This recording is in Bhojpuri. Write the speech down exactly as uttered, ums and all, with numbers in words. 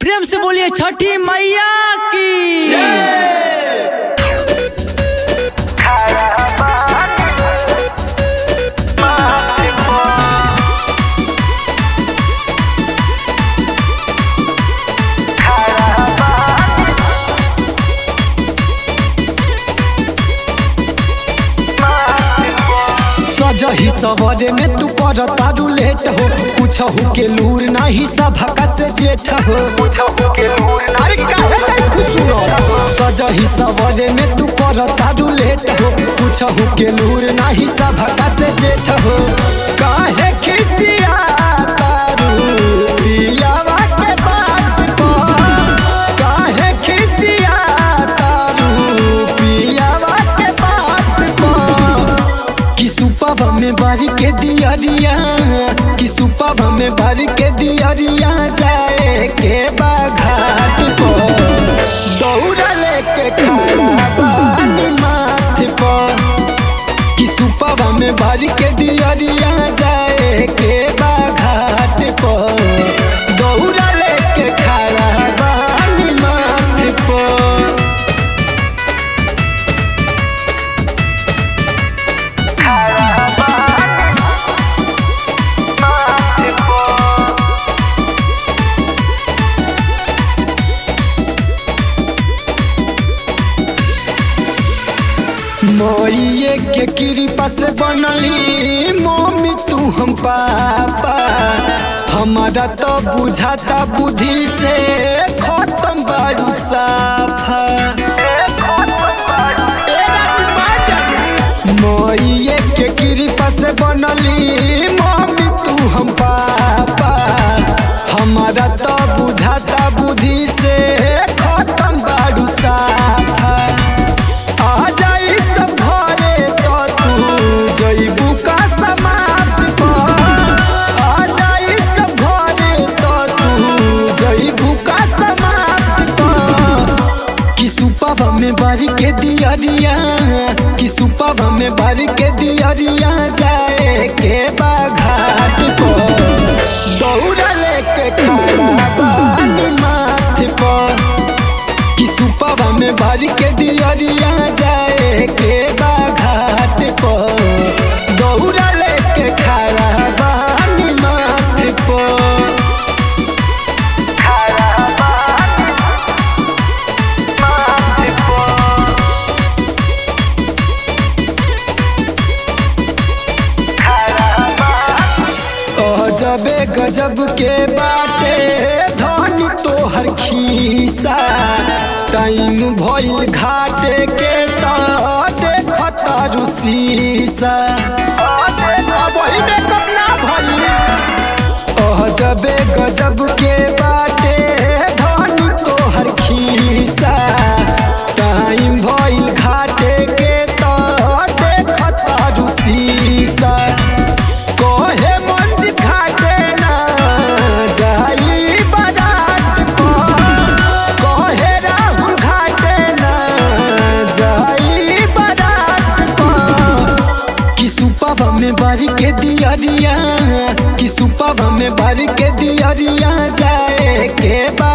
प्रेम से बोलिए छठी मैया की सजही सवरे में तू पर तारू लेट हो कुछ हो के लूर नाही सभका से जेठ हो अरे काहे नहीं खुसुनो सजही सवरे में तू पर तारू लेट हो कुछ हो के लूर नाही सभका से जेठ हो काहे खिसिया तारू पियावा के बात पर काहे खिसिया तारू पियावा के बात पर कि सुपब में भर के दियरिया कि सुपब में भर के दियरिया जाए के बाघाट पर दौड़ा लेके खड़ा बानी माथ पर कि सुपब में भर के दियरिया जाए के बाघाट पर दौड़ा लेके खड़ा बानी माथ पर मोइये के कृपा से बनली मम्मी तू हम पापा हमारा तो बुझाता बुद्धि से खत्म बारू साफा मोइये के कृपा से बनली मम्मी तू हम पापा हमारा तो बुझाता बुद्धि से खत्म बारू साफा सुपब में भर के दियरिया कि सुपब में भर के दियरिया जाए के बाघाट पर दौड़ा लेके खड़ा बानी माथ पर कि सुपब में भर के दियरिया जाए के बाघाट पर दौड़ा लेके खड़ा बानी माथ पर गजबे गजब के बाटे धनी तोहर खीसा टाइम भइल घाटे के त देखत रुसीसा वही में कपना भइल गजबे गजब के बाटे धनी तोहर खीसा टाइम भइल घाटे के त देखत रुसीसा सुपब में भर के दियरिया कि सुपब में भर के दियरिया जाए के